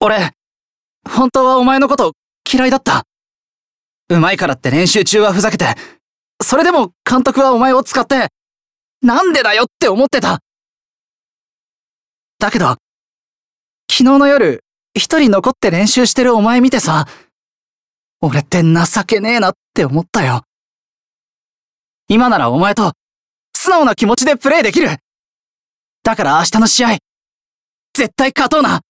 俺、本当はお前のこと嫌いだった。うまいからって練習中はふざけて、それでも監督はお前を使って、なんでだよって思ってた。だけど、昨日の夜、一人残って練習してるお前見てさ、俺って情けねえなって思ったよ。今ならお前と、素直な気持ちでプレーできる。だから明日の試合、絶対勝とうな。